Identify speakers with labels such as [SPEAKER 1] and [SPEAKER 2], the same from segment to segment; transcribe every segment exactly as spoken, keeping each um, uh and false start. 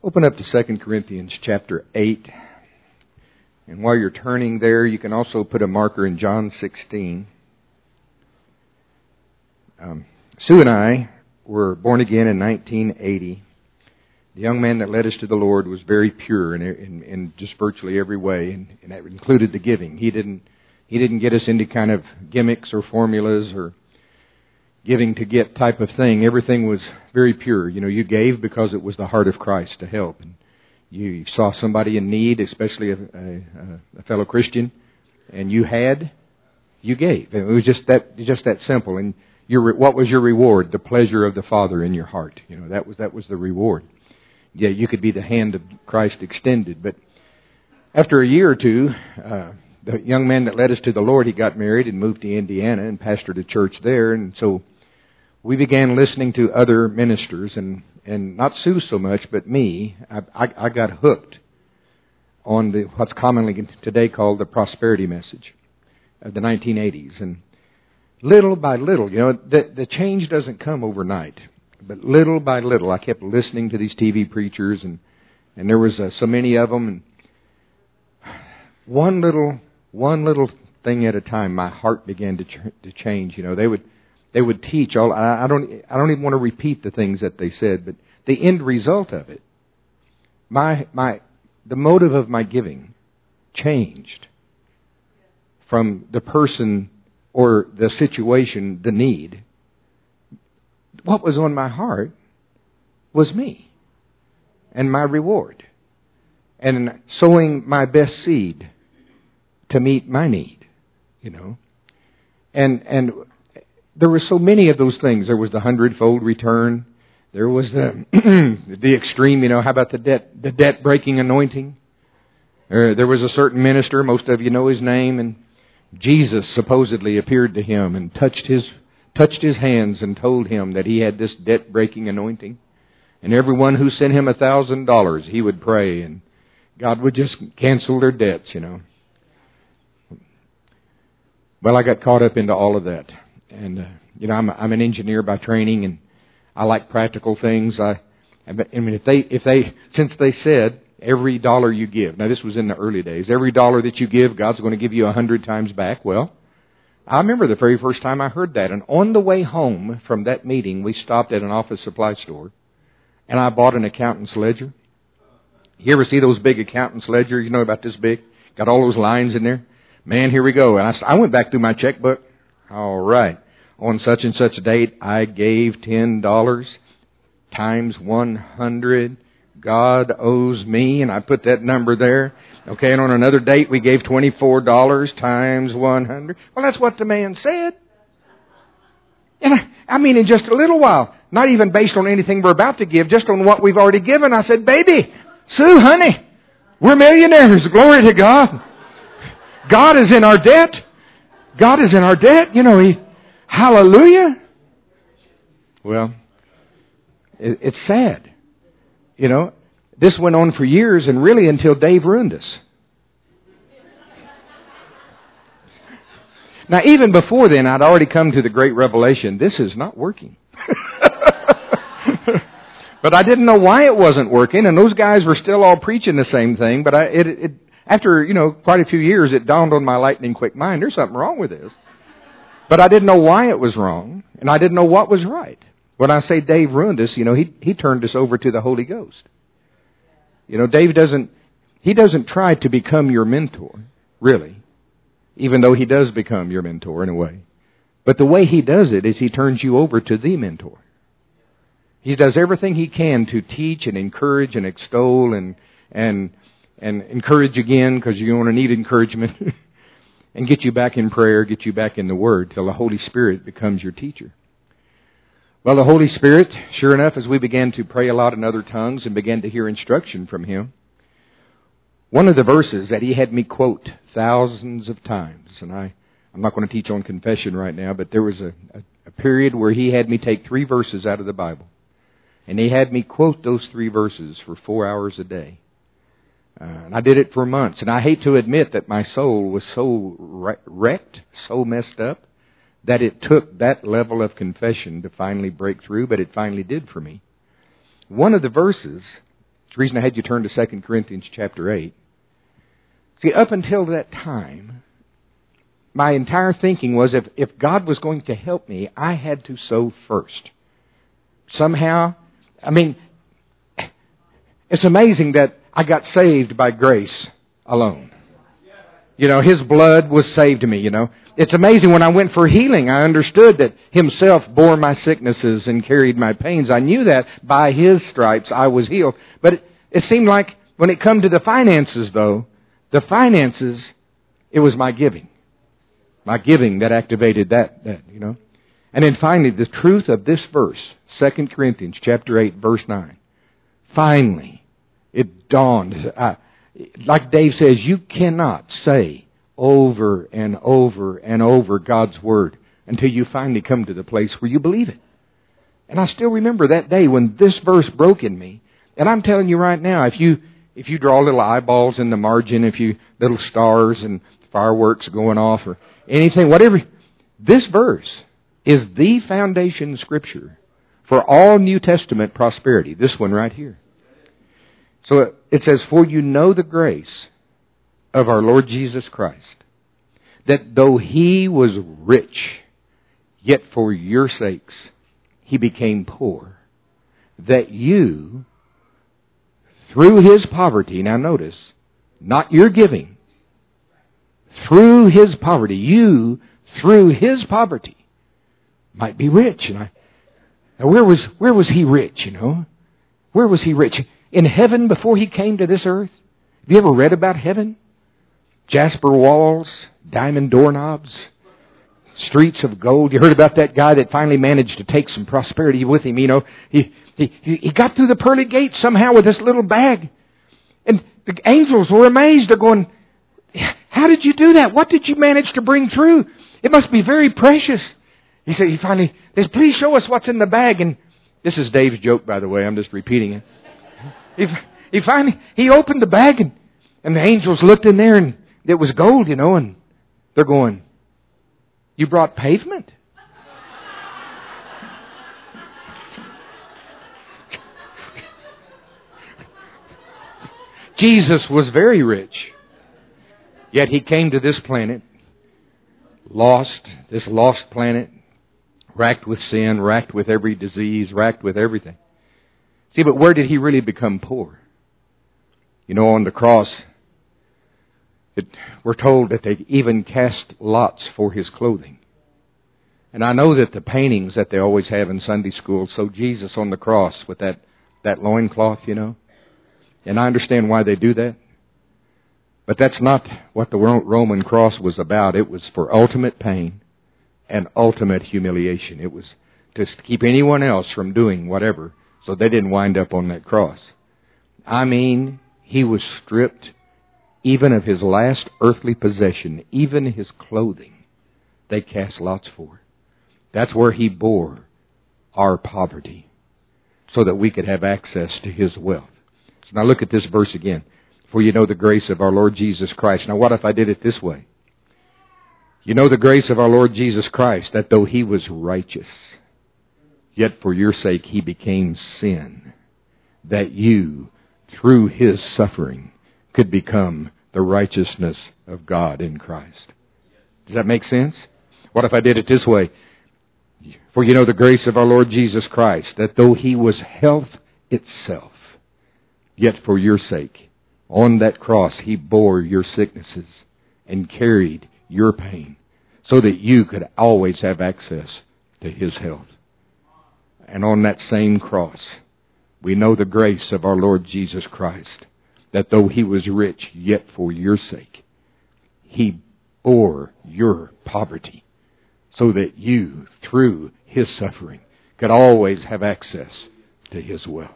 [SPEAKER 1] Open up to Second Corinthians chapter eight. And while you're turning there, you can also put a marker in John sixteen. Um, Sue and I were born again in nineteen eighty. The young man that led us to the Lord was very pure in, in, in just virtually every way, and, and that included the giving. He didn't he didn't get us into kind of gimmicks or formulas or giving to get type of thing. Everything was very pure. You know, you gave because it was the heart of Christ to help. And you saw somebody in need, especially a, a, a fellow Christian, and you had, you gave. It was just that just that simple. And your what was your reward? The pleasure of the Father in your heart. You know, that was that was the reward. Yeah, you could be the hand of Christ extended. But after a year or two, uh, the young man that led us to the Lord, he got married and moved to Indiana and pastored a church there. And so we began listening to other ministers, and, and not Sue so much, but me. I, I, I got hooked on the what's commonly today called the prosperity message of the nineteen eighties. And little by little, you know, the, the change doesn't come overnight. But little by little, I kept listening to these T V preachers, and, and there was uh, so many of them. And one little one little thing at a time, my heart began to ch- to change. You know, they would they would teach all. I, I don't I don't even want to repeat the things that they said, but the end result of it, my my the motive of my giving changed from the person or the situation, the need. What was on my heart was me and my reward and sowing my best seed to meet my need, you know. And and there were so many of those things. There was the hundredfold return. There was the the extreme, you know, how about the debt the debt breaking anointing? Uh, there was a certain minister, most of you know his name, and Jesus supposedly appeared to him and touched his touched his hands and told him that he had this debt-breaking anointing. And everyone who sent him a thousand dollars, he would pray, and God would just cancel their debts, you know. Well, I got caught up into all of that. And, uh, you know, I'm, I'm an engineer by training, and I like practical things. I, I mean, if they, if they, since they said every dollar you give, now this was in the early days, every dollar that you give, God's going to give you a hundred times back. Well, I remember the very first time I heard that. And on the way home from that meeting, we stopped at an office supply store, and I bought an accountant's ledger. You ever see those big accountant's ledgers, you know, about this big? Got all those lines in there? Man, here we go. And I, I went back through my checkbook. All right. On such and such a date, I gave ten dollars times one hundred. God owes me, and I put that number there. Okay, and on another date, we gave twenty-four dollars times one hundred. Well, that's what the man said. And I, I mean, in just a little while, not even based on anything we're about to give, just on what we've already given, I said, baby, Sue, honey, we're millionaires. Glory to God. God is in our debt. God is in our debt. You know, he, hallelujah. Well, it, it's sad. You know, this went on for years, and really until Dave ruined us. Now, even before then, I'd already come to the great revelation, this is not working. But I didn't know why it wasn't working, and those guys were still all preaching the same thing. But I, it, it, after, you know, quite a few years, it dawned on my lightning quick mind, there's something wrong with this. But I didn't know why it was wrong, and I didn't know what was right. When I say Dave ruined us, you know, he he turned us over to the Holy Ghost. You know, Dave doesn't, he doesn't try to become your mentor, really, even though he does become your mentor in a way. But the way he does it is he turns you over to the mentor. He does everything he can to teach and encourage and extol and and and encourage again, because you're going to need encouragement, and get you back in prayer, get you back in the Word, till the Holy Spirit becomes your teacher. Well, the Holy Spirit, sure enough, as we began to pray a lot in other tongues and began to hear instruction from Him, one of the verses that He had me quote thousands of times, and I, I'm not going to teach on confession right now, but there was a, a, a period where He had me take three verses out of the Bible, and He had me quote those three verses for four hours a day. Uh, and I did it for months, and I hate to admit that my soul was so wrecked, so messed up, that it took that level of confession to finally break through, but it finally did for me. One of the verses the reason I had you turn to Second Corinthians chapter eight. See, up until that time, my entire thinking was if, if God was going to help me, I had to sow first. Somehow, I mean, it's amazing that I got saved by grace alone. You know, His blood was saved me, you know. It's amazing when I went for healing, I understood that Himself bore my sicknesses and carried my pains. I knew that by His stripes I was healed. But it, it seemed like when it come to the finances, though, the finances, it was my giving. My giving that activated that, that, you know. And then finally, the truth of this verse, Second Corinthians chapter eight, verse nine. Finally, it dawned. Uh, like Dave says, you cannot say over and over and over God's Word until you finally come to the place where you believe it. And I still remember that day when this verse broke in me. And I'm telling you right now, if you if you draw little eyeballs in the margin, if you little stars and fireworks going off or anything, whatever, this verse is the foundation scripture for all New Testament prosperity. This one right here. So it says, for you know the grace of our Lord Jesus Christ, that though He was rich, yet for your sakes He became poor, that you, through His poverty, now notice, not your giving, through His poverty, you, through His poverty, might be rich. And I, now where was where was He rich, you know? Where was He rich? In heaven before He came to this earth? Have you ever read about heaven? Jasper walls, diamond doorknobs, streets of gold. You heard about that guy that finally managed to take some prosperity with him, you know? He, he, he got through the pearly gates somehow with this little bag. And the angels were amazed. They're going, how did you do that? What did you manage to bring through? It must be very precious. He said, he finally, he says, please show us what's in the bag. And this is Dave's joke, by the way. I'm just repeating it. He, he finally, he opened the bag and, and the angels looked in there and it was gold, you know, and they're going, you brought pavement? Jesus was very rich. Yet He came to this planet, lost, this lost planet, racked with sin, racked with every disease, racked with everything. See, but where did He really become poor? You know, on the cross, it, we're told that they even cast lots for His clothing. And I know that the paintings that they always have in Sunday school, so Jesus on the cross with that, that loincloth, you know. And I understand why they do that. But that's not what the Roman cross was about. It was for ultimate pain and ultimate humiliation. It was to keep anyone else from doing whatever, so they didn't wind up on that cross. I mean, He was stripped even of His last earthly possession, even His clothing. They cast lots for. That's where He bore our poverty so that we could have access to His wealth. So now look at this verse again. For you know the grace of our Lord Jesus Christ. Now what if I did it this way? You know the grace of our Lord Jesus Christ, that though He was righteous, yet for your sake He became sin, that you, through His suffering, could become the righteousness of God in Christ. Does that make sense? What if I did it this way? For you know the grace of our Lord Jesus Christ, that though He was health itself, yet for your sake, on that cross, He bore your sicknesses and carried your pain so that you could always have access to His health. And on that same cross, we know the grace of our Lord Jesus Christ, that though He was rich, yet for your sake, He bore your poverty so that you, through His suffering, could always have access to His wealth.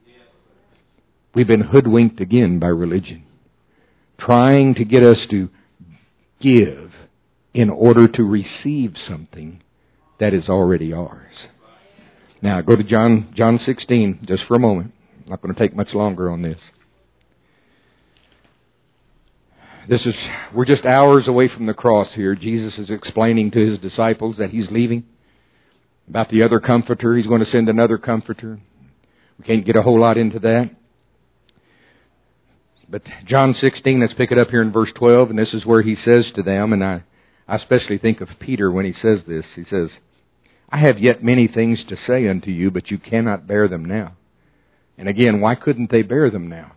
[SPEAKER 1] We've been hoodwinked again by religion, trying to get us to give in order to receive something that is already ours. Now, go to John John sixteen just for a moment. I'm not going to take much longer on this. This is, we're just hours away from the cross here. Jesus is explaining to His disciples that He's leaving. About the other comforter, He's going to send another comforter. We can't get a whole lot into that. But John sixteen, let's pick it up here in verse twelve, and this is where he says to them, and I, I especially think of Peter when he says this. He says, I have yet many things to say unto you, but you cannot bear them now. And again, why couldn't they bear them now?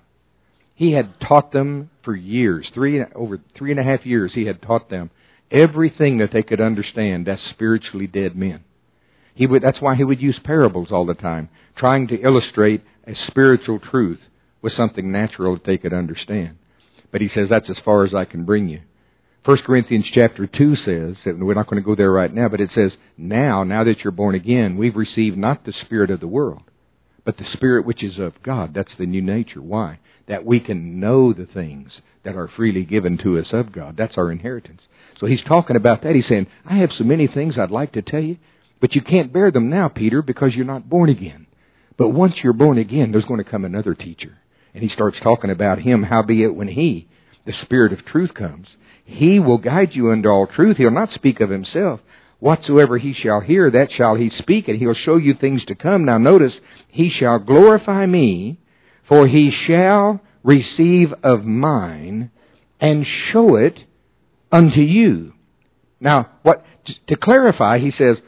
[SPEAKER 1] He had taught them for years, three over three and a half years, he had taught them everything that they could understand as spiritually dead men. He would, that's why he would use parables all the time, trying to illustrate a spiritual truth with something natural that they could understand. But he says, that's as far as I can bring you. First Corinthians chapter two says, we're not going to go there right now, but it says, now, now that you're born again, we've received not the spirit of the world, but the Spirit which is of God. That's the new nature. Why? That we can know the things that are freely given to us of God. That's our inheritance. So he's talking about that. He's saying, I have so many things I'd like to tell you, but you can't bear them now, Peter, because you're not born again. But once you're born again, there's going to come another teacher. And he starts talking about him, howbeit when he, the Spirit of truth, comes, he will guide you unto all truth. He'll not speak of himself. Whatsoever he shall hear, that shall he speak, and he'll show you things to come. Now notice, he shall glorify me, for he shall receive of mine and show it unto you. Now, what to clarify, he says,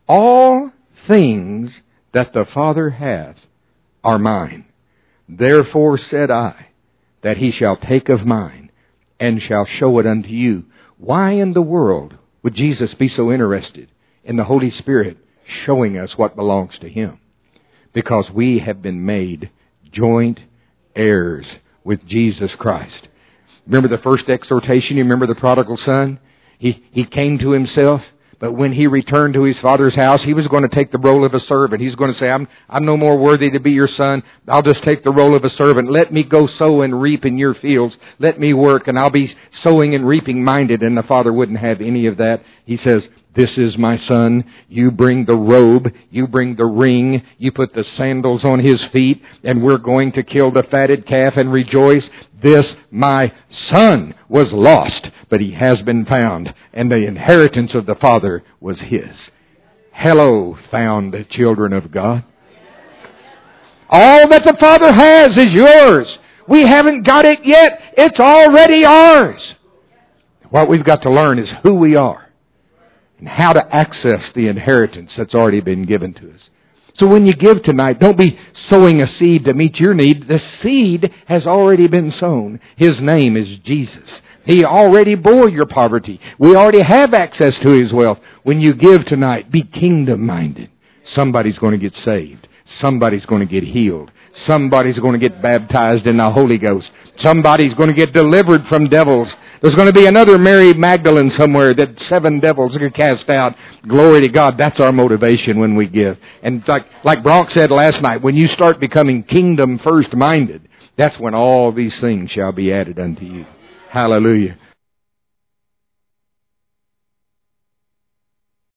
[SPEAKER 1] all things that the Father hath are mine. Therefore said I, that he shall take of mine and shall show it unto you. Why in the world would Jesus be so interested in the Holy Spirit showing us what belongs to him? Because we have been made joint heirs with Jesus Christ. Remember the first exhortation? You remember the prodigal son? He, he came to himself, but when he returned to his father's house, he was going to take the role of a servant. He's going to say, I'm, I'm no more worthy to be your son. I'll just take the role of a servant. Let me go sow and reap in your fields. Let me work, and I'll be sowing and reaping minded. And the father wouldn't have any of that. He says, this is my son. You bring the robe. You bring the ring. You put the sandals on his feet, and we're going to kill the fatted calf and rejoice. This, my son, was lost, but he has been found, and the inheritance of the Father was his. Hello, found children of God. All that the Father has is yours. We haven't got it yet. It's already ours. What we've got to learn is who we are and how to access the inheritance that's already been given to us. So when you give tonight, don't be sowing a seed to meet your need. The seed has already been sown. His name is Jesus. He already bore your poverty. We already have access to his wealth. When you give tonight, be kingdom-minded. Somebody's going to get saved. Somebody's going to get healed. Somebody's going to get baptized in the Holy Ghost. Somebody's going to get delivered from devils. There's going to be another Mary Magdalene somewhere that seven devils are cast out. Glory to God. That's our motivation when we give. And like, like Bronx said last night, when you start becoming kingdom first minded, that's when all these things shall be added unto you. Hallelujah.